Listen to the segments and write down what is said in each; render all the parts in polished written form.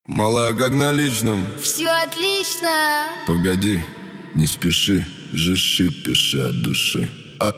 Малая, как на личном. Все отлично. Погоди, не спеши, жиши, пиши от души.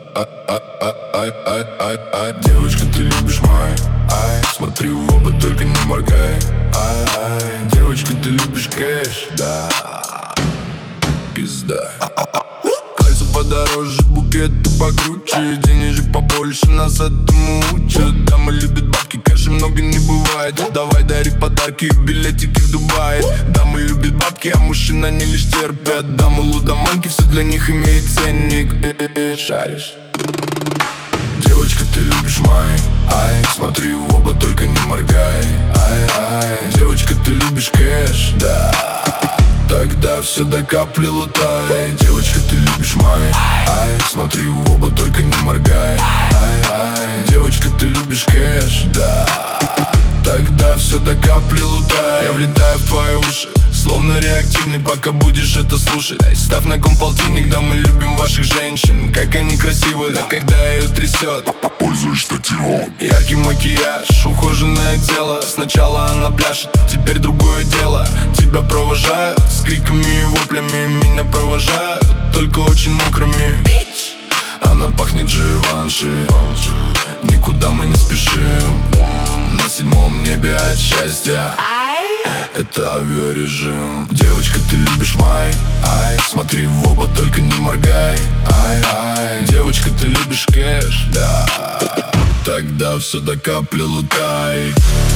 Девочка, ты любишь май, смотри в оба, только не моргай. Девочка, ты любишь кэш, да, пизда. Кольца подороже, букеты покруче, денежек побольше, нас этому учат. Дамы любят бабки, кэша много не бывает. Давай дари подарки и билетики в Дубай. Дамы любят бабки, а мужчины они лишь терпят. Дамы лудоманки, все для них имеет ценник. Шаришь? Девочка, ты любишь май, смотри в оба, только не моргай. Девочка, ты любишь кэш, да, тогда все до капли лутай. Девочка, ты любишь май, смотри в оба, только не моргай. Девочка, ты любишь кэш, да, тогда все до капли лутай. Я влетаю в твои уши, словно реактивный, пока будешь это слушать. Ставь на ком полтинник, да мы любим ваших женщин. Как они красивы, да когда ее трясет. Пользуюсь штативом. Яркий макияж, ухоженное тело. Сначала она пляшет, теперь другое дело. Тебя провожают с криками и воплями. Меня провожают только очень мокрыми. Она пахнет Живанши, никуда мы не спешим. На 7-м небе от счастья, это авиарежим. Девочка, ты любишь май, смотри в оба, только не моргай. Девочка, ты любишь кэш, да, тогда все до капли лутай.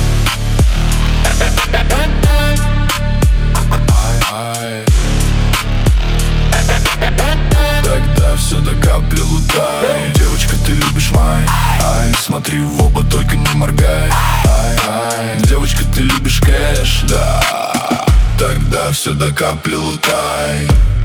Тогда все до капли лутай. Девочка, ты любишь май, смотри в оба, только не моргай. Девочка, ты любишь кэш, да, тогда все до капли лутай.